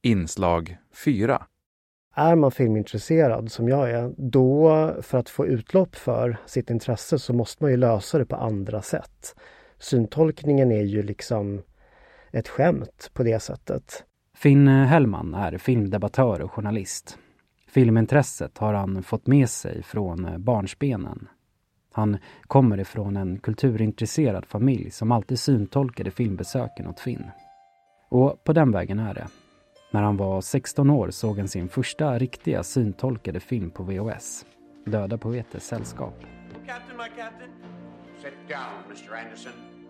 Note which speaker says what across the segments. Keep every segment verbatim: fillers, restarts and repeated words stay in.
Speaker 1: Inslag fyra.
Speaker 2: Är man filmintresserad som jag är, då för att få utlopp för sitt intresse så måste man ju lösa det på andra sätt. Syntolkningen är ju liksom ett skämt på det sättet.
Speaker 3: Finn Hellman är filmdebattör och journalist. Filmintresset har han fått med sig från barnsbenen. Han kommer ifrån en kulturintresserad familj som alltid syntolkade filmbesöken åt Finn. Och på den vägen är det. När han var sexton år såg han sin första riktiga syntolkade film på V H S. Döda poeters sällskap.
Speaker 4: Captain, my captain. Sit down, mister Anderson.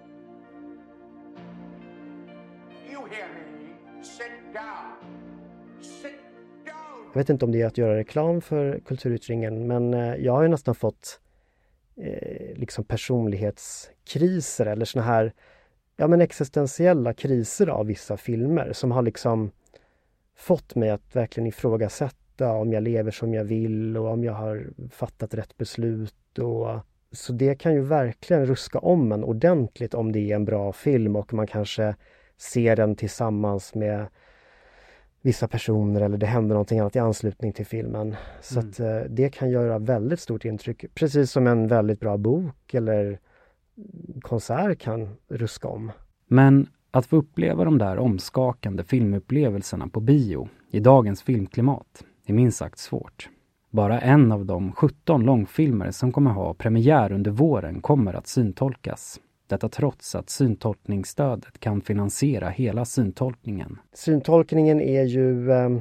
Speaker 4: You hear me? Sit down. Sit down.
Speaker 2: Jag vet inte om det är att göra reklam för kulturyttringen, men jag har ju nästan fått eh, liksom personlighetskriser eller såna här ja, men existentiella kriser av vissa filmer som har liksom fått mig att verkligen ifrågasätta om jag lever som jag vill och om jag har fattat rätt beslut. Och, så det kan ju verkligen ruska om en ordentligt om det är en bra film och man kanske ser den tillsammans med vissa personer eller det händer någonting annat i anslutning till filmen. Så mm. att eh, det kan göra väldigt stort intryck. Precis som en väldigt bra bok eller konsert kan ruska om.
Speaker 3: Men att få uppleva de där omskakande filmupplevelserna på bio i dagens filmklimat är minst sagt svårt. Bara en av de sjutton långfilmer som kommer ha premiär under våren kommer att syntolkas. Detta trots att syntolkningsstödet kan finansiera hela syntolkningen.
Speaker 2: Syntolkningen är ju eh,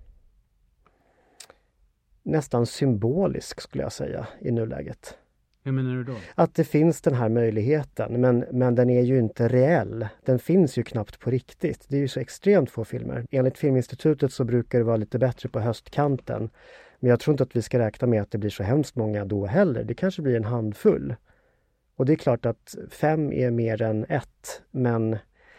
Speaker 2: nästan symbolisk skulle jag säga i nuläget.
Speaker 3: Hur menar du då?
Speaker 2: Att det finns den här möjligheten, men, men den är ju inte reell. Den finns ju knappt på riktigt. Det är ju så extremt få filmer. Enligt Filminstitutet så brukar det vara lite bättre på höstkanten. Men jag tror inte att vi ska räkna med att det blir så hemskt många då heller. Det kanske blir en handfull. Och det är klart att fem är mer än ett. Men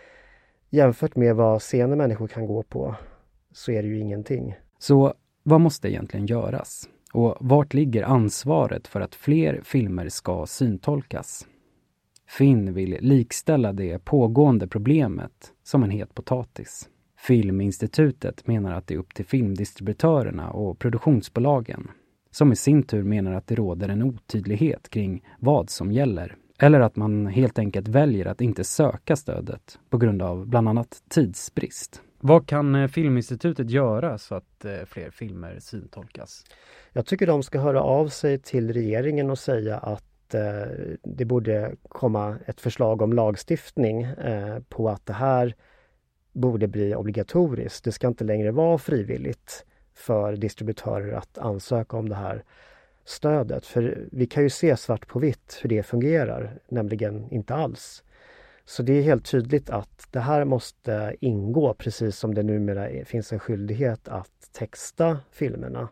Speaker 2: jämfört med vad sena människor kan gå på så är det ju ingenting.
Speaker 3: Så vad måste egentligen göras? Och vart ligger ansvaret för att fler filmer ska syntolkas? Finn vill likställa det pågående problemet som en het potatis. Filminstitutet menar att det är upp till filmdistributörerna och produktionsbolagen, som i sin tur menar att det råder en otydlighet kring vad som gäller. Eller att man helt enkelt väljer att inte söka stödet på grund av bland annat tidsbrist. Vad kan Filminstitutet göra så att fler filmer syntolkas?
Speaker 2: Jag tycker de ska höra av sig till regeringen och säga att eh, det borde komma ett förslag om lagstiftning eh, på att det här borde bli obligatoriskt. Det ska inte längre vara frivilligt för distributörer att ansöka om det här stödet. För vi kan ju se svart på vitt hur det fungerar, nämligen inte alls. Så det är helt tydligt att det här måste ingå, precis som det numera finns en skyldighet att texta filmerna.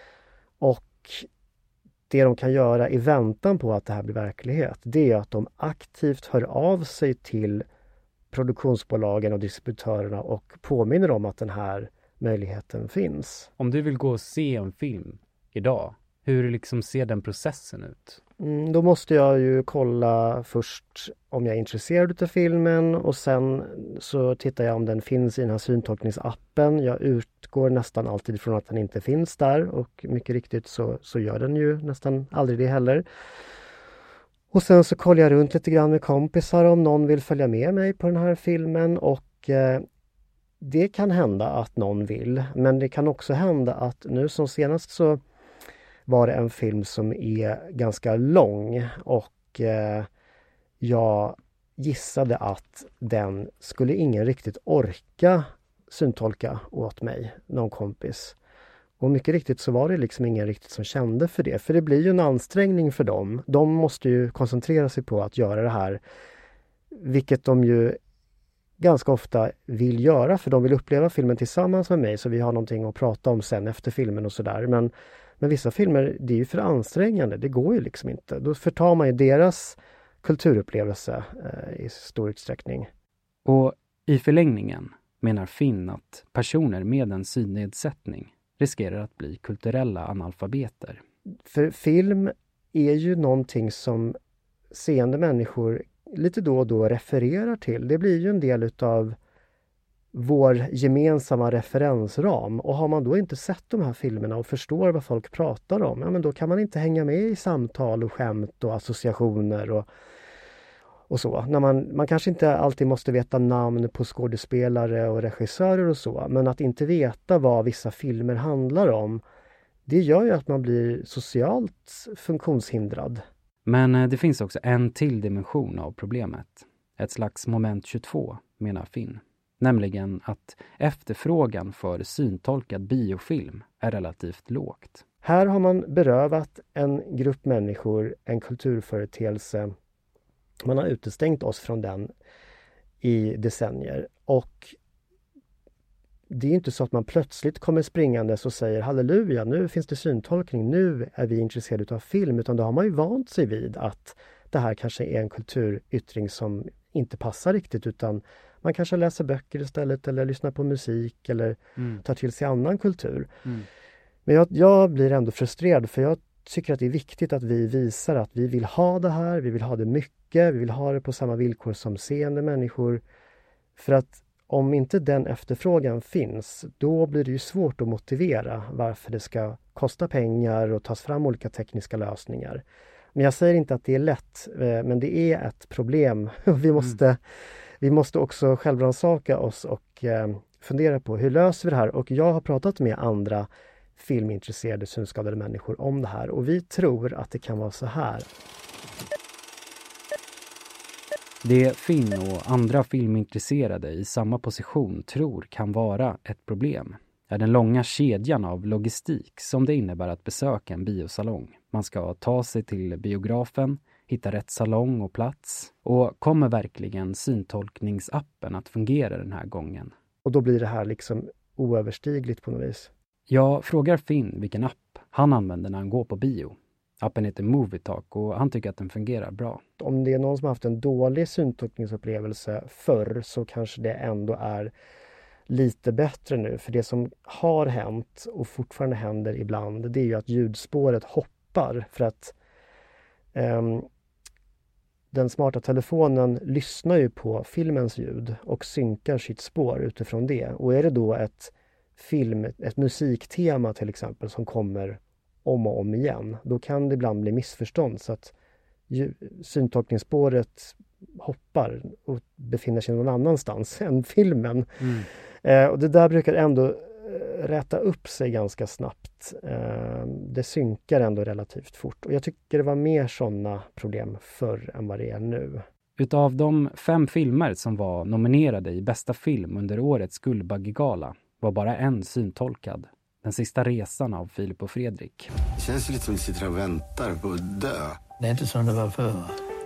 Speaker 2: Och det de kan göra i väntan på att det här blir verklighet, det är att de aktivt hör av sig till produktionsbolagen och distributörerna och påminner om att den här möjligheten finns.
Speaker 3: Om du vill gå och se en film idag, hur liksom ser den processen ut?
Speaker 2: Mm, då måste jag ju kolla först om jag är intresserad av filmen och sen så tittar jag om den finns i den här syntolkningsappen. Jag utgår nästan alltid från att den inte finns där och mycket riktigt så, så gör den ju nästan aldrig det heller. Och sen så kollar jag runt lite grann med kompisar om någon vill följa med mig på den här filmen och eh, det kan hända att någon vill, men det kan också hända att nu som senast så var det en film som är ganska lång och eh, jag gissade att den skulle ingen riktigt orka syntolka åt mig, någon kompis. Och mycket riktigt så var det liksom ingen riktigt som kände för det. För det blir ju en ansträngning för dem. De måste ju koncentrera sig på att göra det här. Vilket de ju ganska ofta vill göra. För de vill uppleva filmen tillsammans med mig. Så vi har någonting att prata om sen efter filmen och sådär. Men, men vissa filmer, det är ju för ansträngande. Det går ju liksom inte. Då förtar man ju deras kulturupplevelse eh, i stor utsträckning.
Speaker 3: Och i förlängningen menar Finn att personer med en synnedsättning riskerar att bli kulturella analfabeter.
Speaker 2: För film är ju någonting som seende människor lite då och då refererar till. Det blir ju en del utav vår gemensamma referensram. Och har man då inte sett de här filmerna och förstår vad folk pratar om, ja, men då kan man inte hänga med i samtal och skämt och associationer och, och så. När man, man kanske inte alltid måste veta namn på skådespelare och regissörer och så, men att inte veta vad vissa filmer handlar om, det gör ju att man blir socialt funktionshindrad.
Speaker 3: Men det finns också en till dimension av problemet. Ett slags moment tjugotvå, menar Finn. Nämligen att efterfrågan för syntolkad biofilm är relativt lågt.
Speaker 2: Här har man berövat en grupp människor en kulturföreteelse. Man har utestängt oss från den i decennier. Och det är inte så att man plötsligt kommer springandes och säger halleluja, nu finns det syntolkning, nu är vi intresserade av film. Utan då har man ju vant sig vid att det här kanske är en kulturyttring som inte passar riktigt, utan man kanske läser böcker istället eller lyssnar på musik eller mm. tar till sig annan kultur. Mm. Men jag, jag blir ändå frustrerad, för jag tycker att det är viktigt att vi visar att vi vill ha det här, vi vill ha det mycket, vi vill ha det på samma villkor som seende människor. För att om inte den efterfrågan finns, då blir det ju svårt att motivera varför det ska kosta pengar och tas fram olika tekniska lösningar. Men jag säger inte att det är lätt, men det är ett problem. Vi måste, mm. vi måste också självrannsaka oss och eh, fundera på hur löser vi det här. Och jag har pratat med andra filmintresserade synskadade människor om det här. Och vi tror att det kan vara så här.
Speaker 3: Det Finn och andra filmintresserade i samma position tror kan vara ett problem är den långa kedjan av logistik som det innebär att besöka en biosalong. Man ska ta sig till biografen, hitta rätt salong och plats. Och kommer verkligen syntolkningsappen att fungera den här gången?
Speaker 2: Och då blir det här liksom oöverstigligt på något vis.
Speaker 3: Jag frågar Finn vilken app han använder när han går på bio. Appen heter Movietalk och han tycker att den fungerar bra.
Speaker 2: Om det är någon som har haft en dålig syntolkningsupplevelse förr, så kanske det ändå är lite bättre nu. För det som har hänt och fortfarande händer ibland, det är ju att ljudspåret hoppar. För att um, den smarta telefonen lyssnar ju på filmens ljud och synkar sitt spår utifrån det. Och är det då ett film, ett musiktema till exempel som kommer om och om igen, då kan det ibland bli missförstånd så att syntolkningsspåret hoppar och befinner sig någon annanstans än filmen. Mm. Eh, och det där brukar ändå eh, rätta upp sig ganska snabbt. Eh, det synkar ändå relativt fort. Och jag tycker det var mer sådana problem förr än vad det är nu.
Speaker 3: Utav de fem filmer som var nominerade i bästa film under årets Guldbaggegala var bara en syntolkad. Den sista resan av Filip och Fredrik.
Speaker 5: Det känns ju lite som att vi sitter och väntar på att dö.
Speaker 6: Det är inte som det var förr.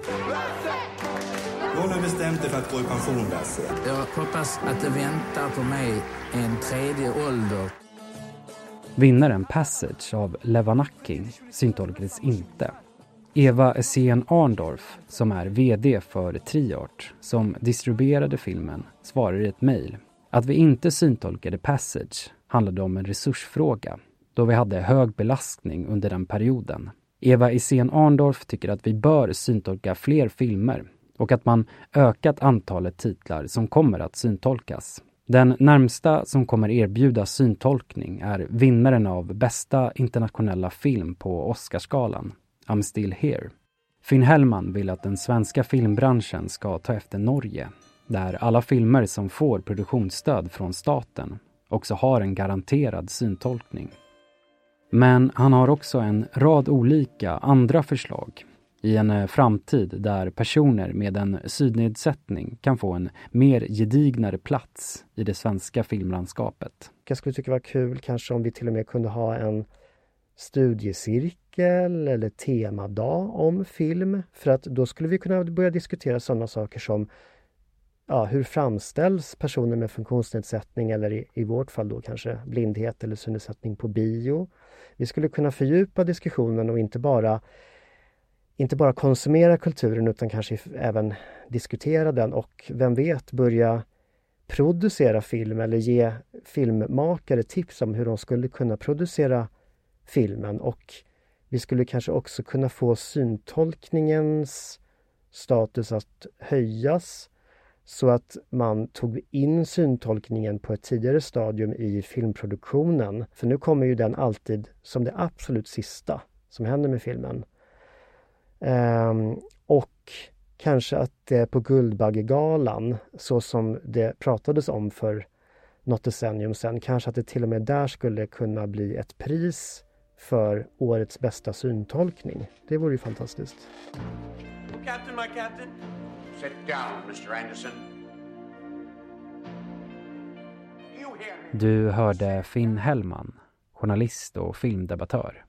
Speaker 7: Hon har bestämt sig för att gå i pension, Lasse.
Speaker 6: Jag hoppas att det väntar på mig en tredje ålder.
Speaker 3: Vinnaren Passage av Levanacking syntolkades inte. Eva Essén Arndorf, som är vd för Triart, som distribuerade filmen, svarar i ett mejl att vi inte syntolkade Passage handlade om en resursfråga, då vi hade hög belastning under den perioden. Eva Essén Arndorf tycker att vi bör syntolka fler filmer och att man ökat antalet titlar som kommer att syntolkas. Den närmsta som kommer erbjuda syntolkning är vinnaren av bästa internationella film på Oscarsgalan, I'm Still Here. Finn Hellman vill att den svenska filmbranschen ska ta efter Norge, där alla filmer som får produktionsstöd från staten också har en garanterad syntolkning. Men han har också en rad olika andra förslag i en framtid där personer med en synnedsättning kan få en mer gedignare plats i det svenska filmlandskapet.
Speaker 2: Jag skulle tycka det var kul kanske om vi till och med kunde ha en studiecirkel eller temadag om film. För att då skulle vi kunna börja diskutera sådana saker som ja, hur framställs personer med funktionsnedsättning eller i, i vårt fall då kanske blindhet eller synnedsättning på bio. Vi skulle kunna fördjupa diskussionen och inte bara inte bara konsumera kulturen utan kanske även diskutera den och vem vet börja producera film eller ge filmmakare tips om hur de skulle kunna producera filmen. Och vi skulle kanske också kunna få syntolkningens status att höjas Så att man tog in syntolkningen på ett tidigare stadium i filmproduktionen. För nu kommer ju den alltid som det absolut sista som händer med filmen. Um, och kanske att det på Guldbaggegalan, så som det pratades om för något decennium sedan, kanske att det till och med där skulle kunna bli ett pris för årets bästa syntolkning. Det vore ju fantastiskt.
Speaker 4: Captain, my captain. Sit down, mister Anderson. You hear me?
Speaker 3: Du hörde Finn Hellman, journalist och filmdebattör.